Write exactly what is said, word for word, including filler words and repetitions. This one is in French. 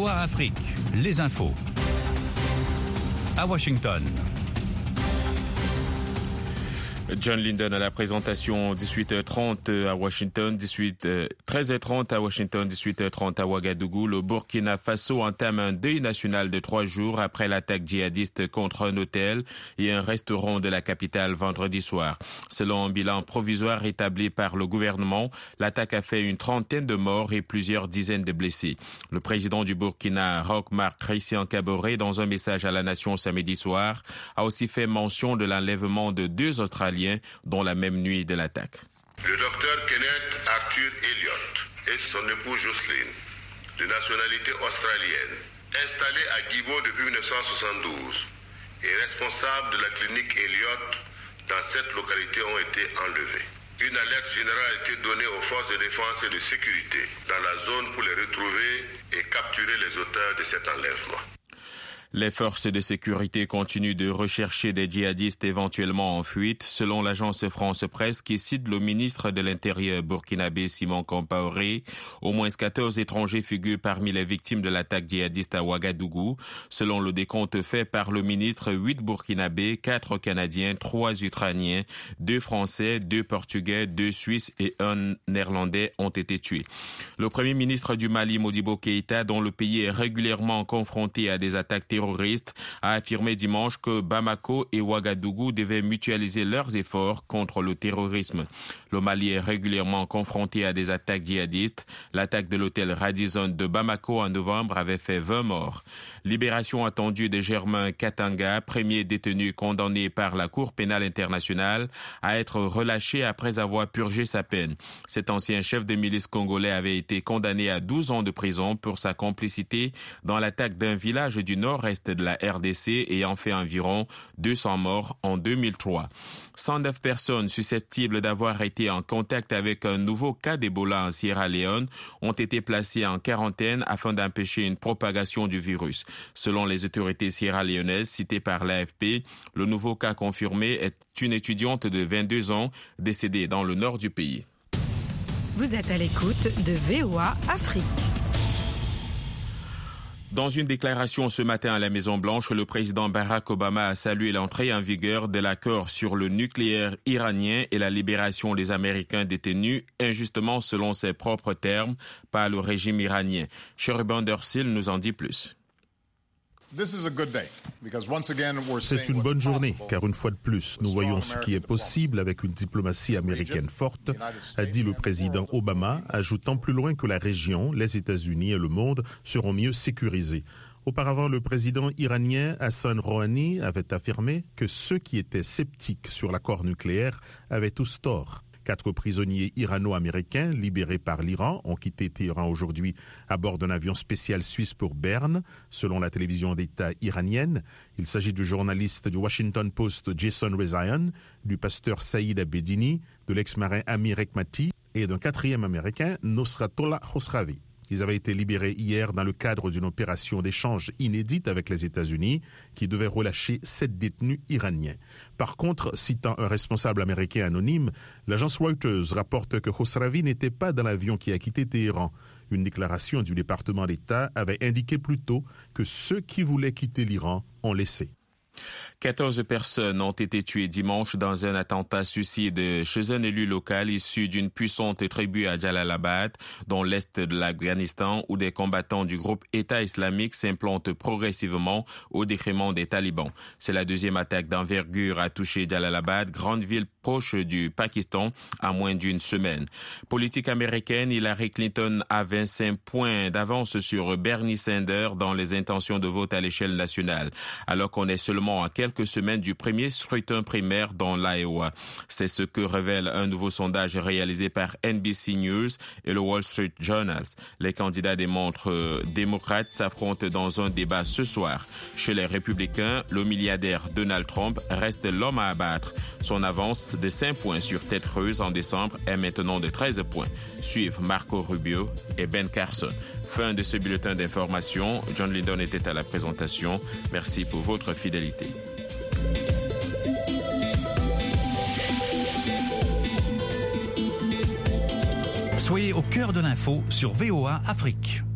A Afrique, les infos. À Washington. John Linden à la présentation, dix-huit heures trente à Washington, dix-huit, treize heures trente à Washington, dix-huit heures trente à Ouagadougou. Le Burkina Faso entame un deuil national de trois jours après l'attaque djihadiste contre un hôtel et un restaurant de la capitale vendredi soir. Selon un bilan provisoire établi par le gouvernement, l'attaque a fait une trentaine de morts et plusieurs dizaines de blessés. Le président du Burkina, Roch Marc Christian Kaboré, dans un message à la nation samedi soir, a aussi fait mention de l'enlèvement de deux Australiens dont la même nuit de l'attaque. Le docteur Kenneth Arthur Elliott et son épouse Jocelyne, de nationalité australienne, installés à Guibon depuis dix-neuf cent soixante-douze et responsables de la clinique Elliott dans cette localité ont été enlevés. Une alerte générale a été donnée aux forces de défense et de sécurité dans la zone pour les retrouver et capturer les auteurs de cet enlèvement. Les forces de sécurité continuent de rechercher des djihadistes éventuellement en fuite, selon l'agence France Presse qui cite le ministre de l'Intérieur burkinabé Simon Compaoré. Au moins quatorze étrangers figurent parmi les victimes de l'attaque djihadiste à Ouagadougou. Selon le décompte fait par le ministre, huit Burkinabés, quatre Canadiens, trois Ukrainiens, deux Français, deux Portugais, deux Suisses et un Néerlandais ont été tués. Le premier ministre du Mali, Modibo Keïta, dont le pays est régulièrement confronté à des attaques terroristes, terroriste, a affirmé dimanche que Bamako et Ouagadougou devaient mutualiser leurs efforts contre le terrorisme. Le Mali est régulièrement confronté à des attaques djihadistes. L'attaque de l'hôtel Radisson de Bamako en novembre avait fait vingt morts. Libération attendue de Germain Katanga, premier détenu condamné par la Cour pénale internationale à être relâché après avoir purgé sa peine. Cet ancien chef de milice congolais avait été condamné à douze ans de prison pour sa complicité dans l'attaque d'un village du nord-est de la R D C ayant fait environ deux cents morts en deux mille trois. cent neuf personnes susceptibles d'avoir été en contact avec un nouveau cas d'Ebola en Sierra Leone ont été placées en quarantaine afin d'empêcher une propagation du virus. Selon les autorités sierra-léonaises citées par l'A F P, le nouveau cas confirmé est une étudiante de vingt-deux ans décédée dans le nord du pays. Vous êtes à l'écoute de V O A Afrique. Dans une déclaration ce matin à la Maison-Blanche, le président Barack Obama a salué l'entrée en vigueur de l'accord sur le nucléaire iranien et la libération des Américains détenus, injustement selon ses propres termes, par le régime iranien. Sheriban Dersil nous en dit plus. C'est une bonne journée, car une fois de plus, nous voyons ce qui est possible avec une diplomatie américaine forte, a dit le président Obama, ajoutant plus loin que la région, les États-Unis et le monde seront mieux sécurisés. Auparavant, le président iranien Hassan Rouhani avait affirmé que ceux qui étaient sceptiques sur l'accord nucléaire avaient tous tort. Quatre prisonniers irano-américains libérés par l'Iran ont quitté Téhéran aujourd'hui à bord d'un avion spécial suisse pour Berne, selon la télévision d'État iranienne. Il s'agit du journaliste du Washington Post Jason Rezaian, du pasteur Saïd Abedini, de l'ex-marin Amir Hekmati et d'un quatrième américain, Nosratollah Khosravi. Ils avaient été libérés hier dans le cadre d'une opération d'échange inédite avec les États-Unis qui devait relâcher sept détenus iraniens. Par contre, citant un responsable américain anonyme, l'agence Reuters rapporte que Khosravi n'était pas dans l'avion qui a quitté Téhéran. Une déclaration du département d'État avait indiqué plus tôt que ceux qui voulaient quitter l'Iran ont laissé. quatorze personnes ont été tuées dimanche dans un attentat suicide chez un élu local issu d'une puissante tribu à Jalalabad, dans l'est de l'Afghanistan, où des combattants du groupe État islamique s'implantent progressivement au détriment des talibans. C'est la deuxième attaque d'envergure à toucher Jalalabad, grande ville proche du Pakistan, à moins d'une semaine. Politique américaine, Hillary Clinton a vingt-cinq points d'avance sur Bernie Sanders dans les intentions de vote à l'échelle nationale, alors qu'on est seulement à quelques semaines du premier scrutin primaire dans l'Iowa. C'est ce que révèle un nouveau sondage réalisé par N B C News et le Wall Street Journal. Les candidats des montres euh, démocrates s'affrontent dans un débat ce soir. Chez les républicains, le milliardaire Donald Trump reste l'homme à abattre. Son avance de cinq points sur Ted Cruz en décembre est maintenant de treize points. Suivent Marco Rubio et Ben Carson. Fin de ce bulletin d'information. John Linden était à la présentation. Merci pour votre fidélité. Soyez au cœur de l'info sur V O A Afrique.